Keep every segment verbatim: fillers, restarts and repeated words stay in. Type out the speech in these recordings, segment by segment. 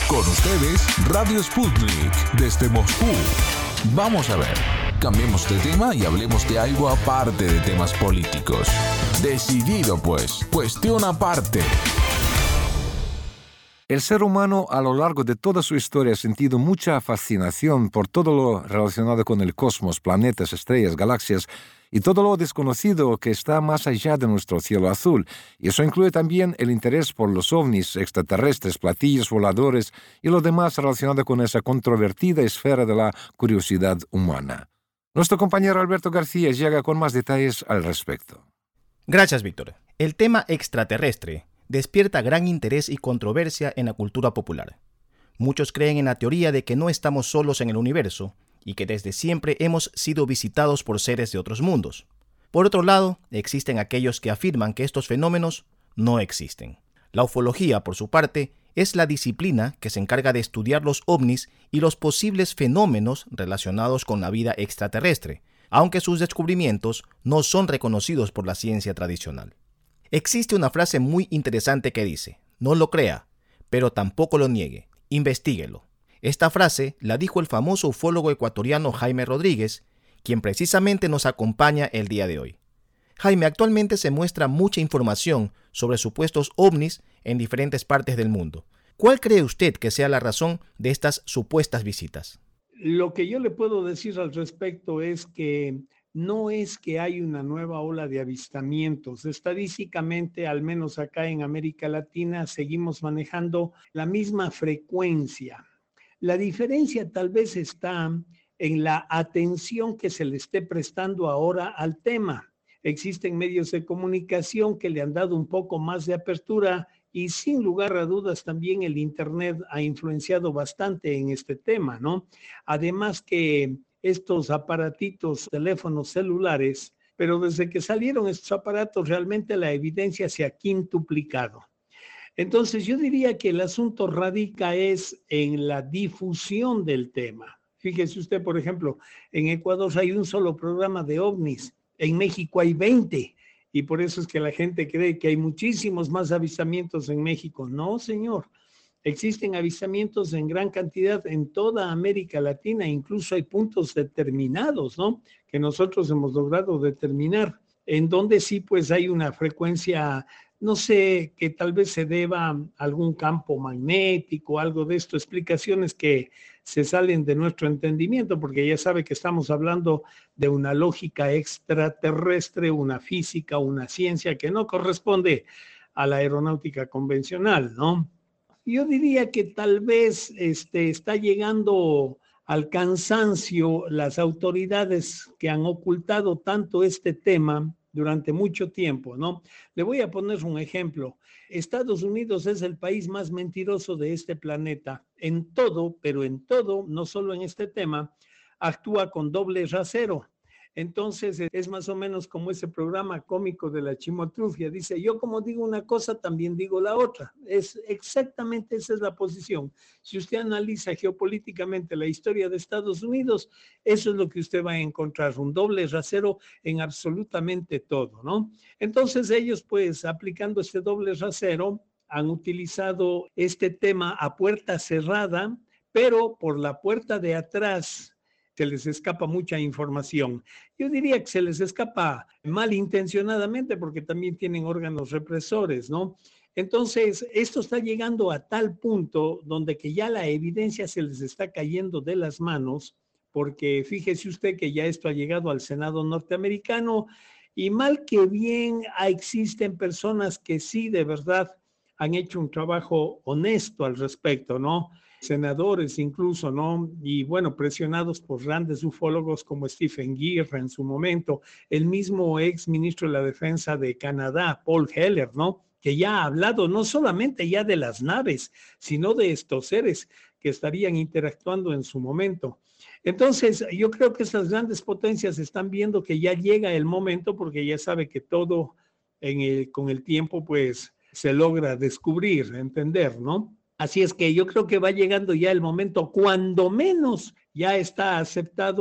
Con ustedes, Radio Sputnik, desde Moscú. Vamos a ver, cambiemos de tema y hablemos de algo aparte de temas políticos. Decidido pues, cuestión aparte. El ser humano a lo largo de toda su historia ha sentido mucha fascinación por todo lo relacionado con el cosmos, planetas, estrellas, galaxias y todo lo desconocido que está más allá de nuestro cielo azul. Y eso incluye también el interés por los ovnis extraterrestres, platillos voladores y lo demás relacionado con esa controvertida esfera de la curiosidad humana. Nuestro compañero Alberto García llega con más detalles al respecto. Gracias, Víctor. El tema extraterrestre despierta gran interés y controversia en la cultura popular. Muchos creen en la teoría de que no estamos solos en el universo y que desde siempre hemos sido visitados por seres de otros mundos. Por otro lado, existen aquellos que afirman que estos fenómenos no existen. La ufología, por su parte, es la disciplina que se encarga de estudiar los ovnis y los posibles fenómenos relacionados con la vida extraterrestre, aunque sus descubrimientos no son reconocidos por la ciencia tradicional. Existe una frase muy interesante que dice: no lo crea, pero tampoco lo niegue, investíguelo. Esta frase la dijo el famoso ufólogo ecuatoriano Jaime Rodríguez, quien precisamente nos acompaña el día de hoy. Jaime, actualmente se muestra mucha información sobre supuestos ovnis en diferentes partes del mundo. ¿Cuál cree usted que sea la razón de estas supuestas visitas? Lo que yo le puedo decir al respecto es que no es que hay una nueva ola de avistamientos. Estadísticamente, al menos acá en América Latina, seguimos manejando la misma frecuencia. La diferencia tal vez está en la atención que se le esté prestando ahora al tema. Existen medios de comunicación que le han dado un poco más de apertura y sin lugar a dudas también el Internet ha influenciado bastante en este tema, ¿no? Además que estos aparatitos, teléfonos celulares, pero desde que salieron estos aparatos realmente la evidencia se ha quintuplicado. Entonces yo diría que el asunto radica es en la difusión del tema. Fíjese usted, por ejemplo, en Ecuador hay un solo programa de ovnis, en México hay veinte, y por eso es que la gente cree que hay muchísimos más avistamientos en México. No, señor. Existen avistamientos en gran cantidad en toda América Latina, incluso hay puntos determinados, ¿no? Que nosotros hemos logrado determinar, en donde sí pues hay una frecuencia, no sé, que tal vez se deba a algún campo magnético, algo de esto, explicaciones que se salen de nuestro entendimiento, porque ya sabe que estamos hablando de una lógica extraterrestre, una física, una ciencia que no corresponde a la aeronáutica convencional, ¿no? Yo diría que tal vez este, está llegando al cansancio las autoridades que han ocultado tanto este tema durante mucho tiempo, ¿no? Le voy a poner un ejemplo. Estados Unidos es el país más mentiroso de este planeta. En todo, pero en todo, no solo en este tema, actúa con doble rasero. Entonces es más o menos como ese programa cómico de la chimotrufia. Dice, yo como digo una cosa, también digo la otra. Es exactamente esa es la posición. Si usted analiza geopolíticamente la historia de Estados Unidos, eso es lo que usted va a encontrar, un doble rasero en absolutamente todo, ¿no? Entonces ellos, pues, aplicando este doble rasero, han utilizado este tema a puerta cerrada, pero por la puerta de atrás se les escapa mucha información. Yo diría que se les escapa malintencionadamente porque también tienen órganos represores, ¿no? Entonces, esto está llegando a tal punto donde que ya la evidencia se les está cayendo de las manos, porque fíjese usted que ya esto ha llegado al Senado norteamericano y mal que bien existen personas que sí de verdad han hecho un trabajo honesto al respecto, ¿no? Senadores incluso, ¿no? Y bueno, presionados por grandes ufólogos como Stephen Greer en su momento, el mismo ex ministro de la Defensa de Canadá, Paul Heller, ¿no? Que ya ha hablado no solamente ya de las naves, sino de estos seres que estarían interactuando en su momento. Entonces, yo creo que estas grandes potencias están viendo que ya llega el momento, porque ya sabe que todo en el, con el tiempo, pues, se logra descubrir, entender, ¿no? Así es que yo creo que va llegando ya el momento, cuando menos ya está aceptado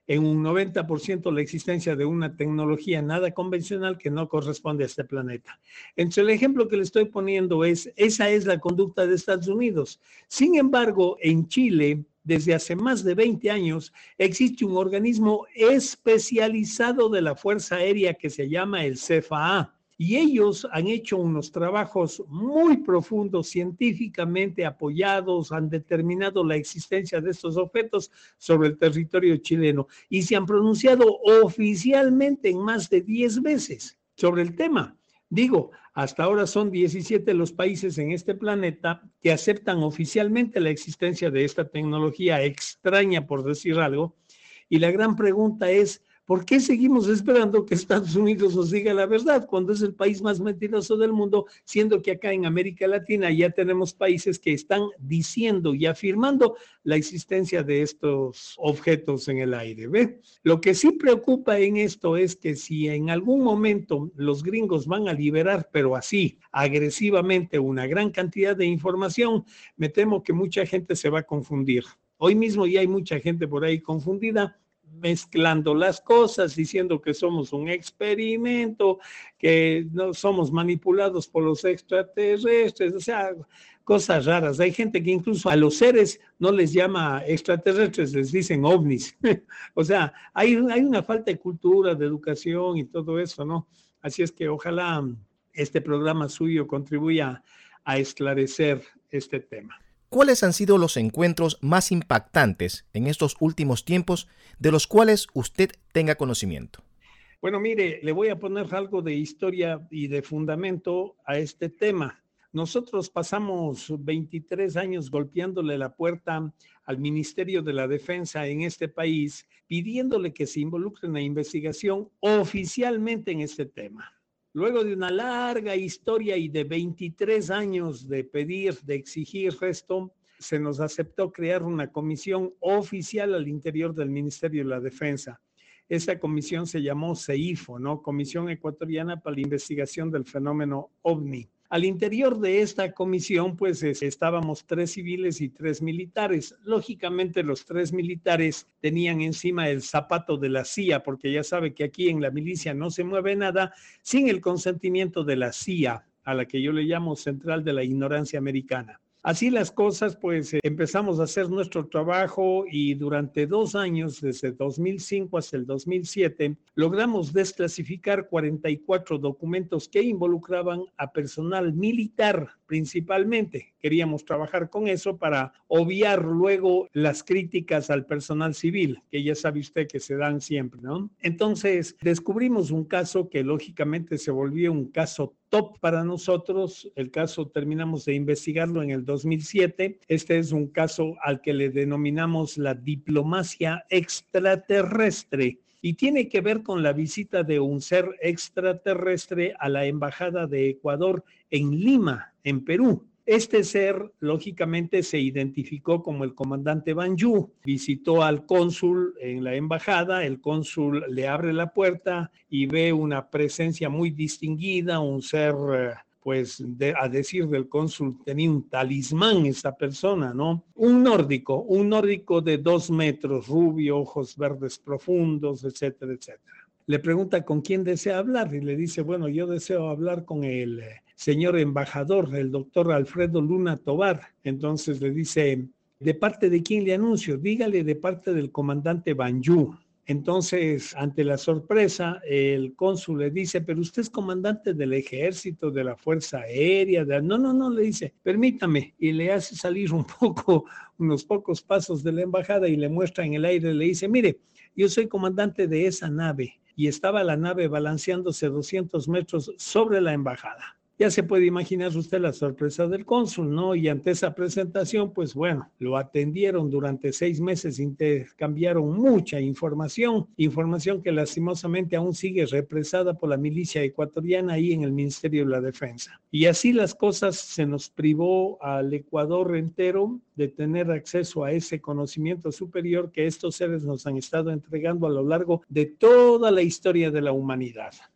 en un noventa por ciento la existencia de una tecnología nada convencional que no corresponde a este planeta. Entonces, el ejemplo que le estoy poniendo es, esa es la conducta de Estados Unidos. Sin embargo, en Chile, desde hace más de veinte años, existe un organismo especializado de la Fuerza Aérea que se llama el C F A A. Y ellos han hecho unos trabajos muy profundos, científicamente apoyados, han determinado la existencia de estos objetos sobre el territorio chileno y se han pronunciado oficialmente en más de diez veces sobre el tema. Digo, hasta ahora son diecisiete los países en este planeta que aceptan oficialmente la existencia de esta tecnología extraña, por decir algo, y la gran pregunta es, ¿por qué seguimos esperando que Estados Unidos nos diga la verdad cuando es el país más mentiroso del mundo, siendo que acá en América Latina ya tenemos países que están diciendo y afirmando la existencia de estos objetos en el aire? ¿Ve? Lo que sí preocupa en esto es que si en algún momento los gringos van a liberar, pero así, agresivamente, una gran cantidad de información, me temo que mucha gente se va a confundir. Hoy mismo ya hay mucha gente por ahí confundida, mezclando las cosas, diciendo que somos un experimento, que no somos manipulados por los extraterrestres, o sea, cosas raras. Hay gente que incluso a los seres no les llama extraterrestres, les dicen ovnis. O sea, hay, hay una falta de cultura, de educación y todo eso, ¿no? Así es que ojalá este programa suyo contribuya a esclarecer este tema. ¿Cuáles han sido los encuentros más impactantes en estos últimos tiempos de los cuales usted tenga conocimiento? Bueno, mire, le voy a poner algo de historia y de fundamento a este tema. Nosotros pasamos veintitrés años golpeándole la puerta al Ministerio de la Defensa en este país, pidiéndole que se involucre en la investigación oficialmente en este tema. Luego de una larga historia y de veintitrés años de pedir, de exigir esto, se nos aceptó crear una comisión oficial al interior del Ministerio de la Defensa. Esa comisión se llamó CEIFO, ¿no? Comisión Ecuatoriana para la Investigación del Fenómeno OVNI. Al interior de esta comisión, pues estábamos tres civiles y tres militares. Lógicamente, los tres militares tenían encima el zapato de la C I A, porque ya sabe que aquí en la milicia no se mueve nada sin el consentimiento de la C I A, a la que yo le llamo Central de la Ignorancia Americana. Así las cosas, pues eh, empezamos a hacer nuestro trabajo y durante dos años, desde dos mil cinco hasta el dos mil siete, logramos desclasificar cuarenta y cuatro documentos que involucraban a personal militar principalmente. Queríamos trabajar con eso para obviar luego las críticas al personal civil, que ya sabe usted que se dan siempre, ¿no? Entonces, descubrimos un caso que lógicamente se volvió un caso top para nosotros. El caso terminamos de investigarlo en el dos mil siete. Este es un caso al que le denominamos la diplomacia extraterrestre y tiene que ver con la visita de un ser extraterrestre a la Embajada de Ecuador en Lima, en Perú. Este ser, lógicamente, se identificó como el comandante Banjú. Visitó al cónsul en la embajada, el cónsul le abre la puerta y ve una presencia muy distinguida, un ser, pues, de, a decir del cónsul, tenía un talismán esta persona, ¿no? Un nórdico, un nórdico de dos metros, rubio, ojos verdes profundos, etcétera, etcétera. Le pregunta con quién desea hablar y le dice, bueno, yo deseo hablar con el señor embajador, el doctor Alfredo Luna Tovar. Entonces le dice, ¿de parte de quién le anuncio? Dígale de parte del comandante Banjú. Entonces, ante la sorpresa, el cónsul le dice, pero usted es comandante del ejército, de la Fuerza Aérea. De... No, no, no, le dice, permítame. Y le hace salir un poco, unos pocos pasos de la embajada y le muestra en el aire, le dice, mire, yo soy comandante de esa nave. Y estaba la nave balanceándose doscientos metros sobre la embajada. Ya se puede imaginar usted la sorpresa del cónsul, ¿no? Y ante esa presentación, pues bueno, lo atendieron durante seis meses, intercambiaron mucha información, información que lastimosamente aún sigue represada por la milicia ecuatoriana ahí en el Ministerio de la Defensa. Y así las cosas, se nos privó al Ecuador entero de tener acceso a ese conocimiento superior que estos seres nos han estado entregando a lo largo de toda la historia de la humanidad.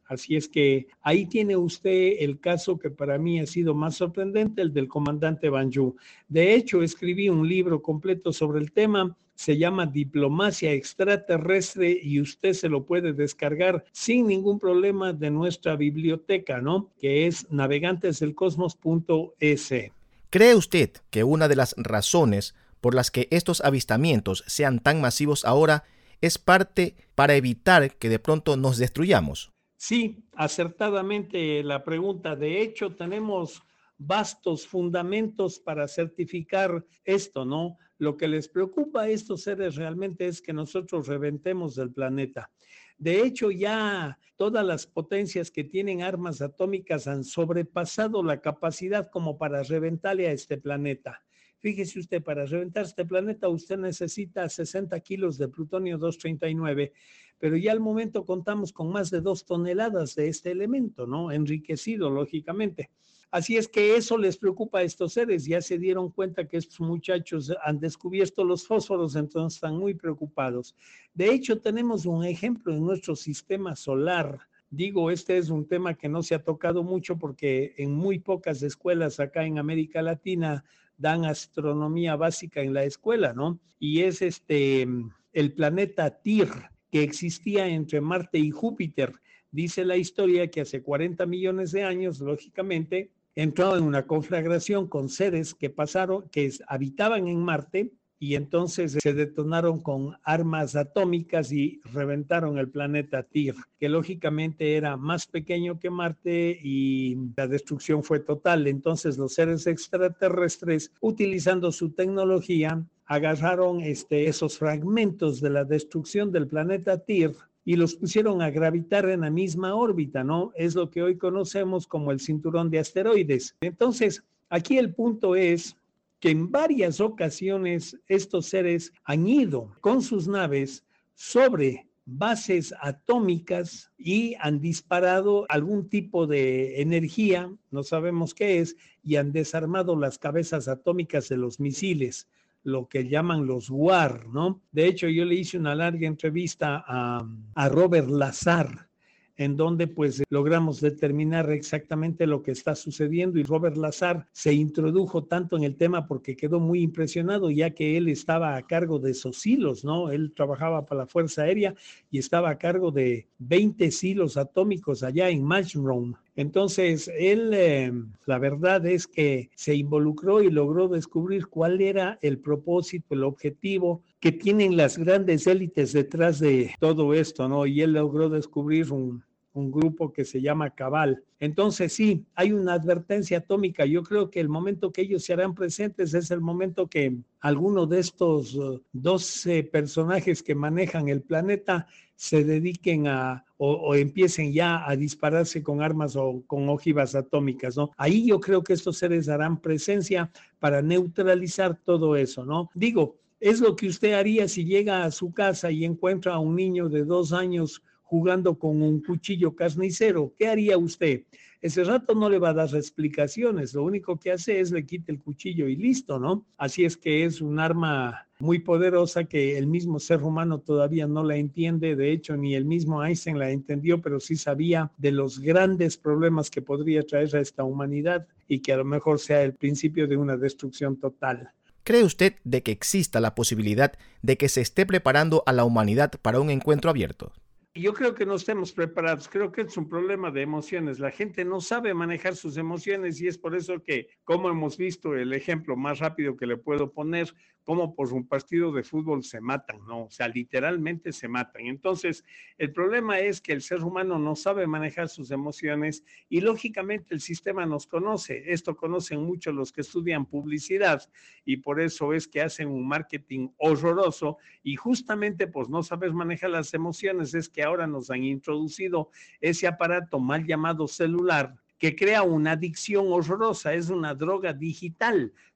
Así es que ahí tiene usted el caso que para mí ha sido más sorprendente, el del comandante Banju. De hecho, escribí un libro completo sobre el tema, se llama Diplomacia Extraterrestre y usted se lo puede descargar sin ningún problema de nuestra biblioteca, ¿no? Que es navegantesdelcosmos punto es. ¿Cree usted que una de las razones por las que estos avistamientos sean tan masivos ahora es parte para evitar que de pronto nos destruyamos? Sí, acertadamente la pregunta. De hecho, tenemos vastos fundamentos para certificar esto, ¿no? Lo que les preocupa a estos seres realmente es que nosotros reventemos el planeta. De hecho, ya todas las potencias que tienen armas atómicas han sobrepasado la capacidad como para reventarle a este planeta. Fíjese usted, para reventar este planeta usted necesita sesenta kilos de plutonio doscientos treinta y nueve, pero ya al momento contamos con más de dos toneladas de este elemento, ¿no? Enriquecido, lógicamente. Así es que eso les preocupa a estos seres. Ya se dieron cuenta que estos muchachos han descubierto los fósforos, entonces están muy preocupados. De hecho, tenemos un ejemplo en nuestro sistema solar. Digo, este es un tema que no se ha tocado mucho porque en muy pocas escuelas acá en América Latina dan astronomía básica en la escuela, ¿no? Y es este, el planeta Tir, que existía entre Marte y Júpiter. Dice la historia que hace cuarenta millones de años, lógicamente, entró en una conflagración con seres que pasaron, que habitaban en Marte, y entonces se detonaron con armas atómicas y reventaron el planeta Tir, que lógicamente era más pequeño que Marte y la destrucción fue total. Entonces los seres extraterrestres, utilizando su tecnología, agarraron este, esos fragmentos de la destrucción del planeta Tir y los pusieron a gravitar en la misma órbita, ¿no? Es lo que hoy conocemos como el cinturón de asteroides. Entonces, aquí el punto es que en varias ocasiones estos seres han ido con sus naves sobre bases atómicas y han disparado algún tipo de energía, no sabemos qué es, y han desarmado las cabezas atómicas de los misiles, lo que llaman los W A R, ¿no? De hecho, yo le hice una larga entrevista a, a Robert Lazar, en donde pues logramos determinar exactamente lo que está sucediendo y Robert Lazar se introdujo tanto en el tema porque quedó muy impresionado ya que él estaba a cargo de esos silos, ¿no? Él trabajaba para la Fuerza Aérea y estaba a cargo de veinte silos atómicos allá en Mushroom. Entonces, él, eh, la verdad es que se involucró y logró descubrir cuál era el propósito, el objetivo que tienen las grandes élites detrás de todo esto, ¿no? Y él logró descubrir un, un grupo que se llama Cabal. Entonces, sí, hay una advertencia atómica. Yo creo que el momento que ellos se harán presentes es el momento que alguno de estos uh, doce personajes que manejan el planeta se dediquen a o, o empiecen ya a dispararse con armas o con ojivas atómicas, ¿no? Ahí yo creo que estos seres harán presencia para neutralizar todo eso, ¿no? Digo, es lo que usted haría si llega a su casa y encuentra a un niño de dos años jugando con un cuchillo carnicero. ¿Qué haría usted? Ese rato no le va a dar explicaciones, lo único que hace es le quita el cuchillo y listo, ¿no? Así es que es un arma muy poderosa que el mismo ser humano todavía no la entiende, de hecho ni el mismo Einstein la entendió, pero sí sabía de los grandes problemas que podría traer a esta humanidad y que a lo mejor sea el principio de una destrucción total. ¿Cree usted de que exista la posibilidad de que se esté preparando a la humanidad para un encuentro abierto? Yo creo que no estemos preparados, creo que es un problema de emociones, la gente no sabe manejar sus emociones y es por eso que, como hemos visto, el ejemplo más rápido que le puedo poner, como por un partido de fútbol se matan, ¿no? O sea, literalmente se matan. Entonces, el problema es que el ser humano no sabe manejar sus emociones y lógicamente el sistema nos conoce, esto conocen mucho los que estudian publicidad y por eso es que hacen un marketing horroroso y justamente pues no saber manejar las emociones es que ahora nos han introducido ese aparato mal llamado celular que crea una adicción horrorosa, es una droga digital.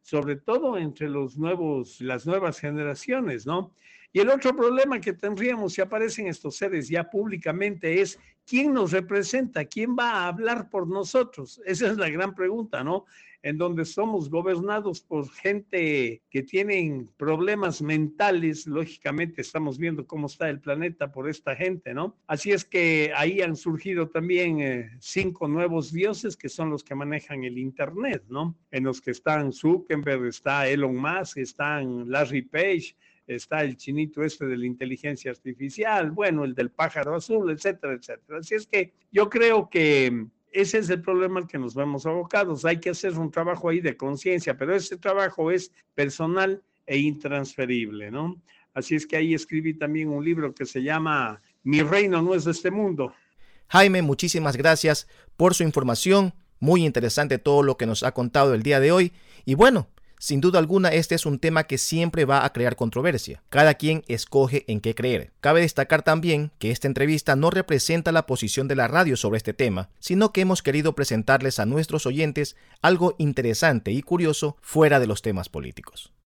sobre todo entre los nuevos, las nuevas generaciones, ¿no? Y el otro problema que tendríamos si aparecen estos seres ya públicamente es ¿quién nos representa? ¿Quién va a hablar por nosotros? Esa es la gran pregunta, ¿no? En donde somos gobernados por gente que tienen problemas mentales, lógicamente estamos viendo cómo está el planeta por esta gente, ¿no? Así es que ahí han surgido también eh, cinco nuevos dioses que son los que manejan el Internet, ¿no? En los que están Zuckerberg, está Elon Musk, están Larry Page, está el chinito este de la inteligencia artificial, bueno, el del pájaro azul, etcétera, etcétera. Así es que yo creo que ese es el problema al que nos vemos abocados. Hay que hacer un trabajo ahí de conciencia, pero ese trabajo es personal e intransferible, ¿no? Así es que ahí escribí también un libro que se llama Mi reino no es de este mundo. Jaime, muchísimas gracias por su información. Muy interesante todo lo que nos ha contado el día de hoy. Y bueno, sin duda alguna, este es un tema que siempre va a crear controversia. Cada quien escoge en qué creer. Cabe destacar también que esta entrevista no representa la posición de la radio sobre este tema, sino que hemos querido presentarles a nuestros oyentes algo interesante y curioso fuera de los temas políticos.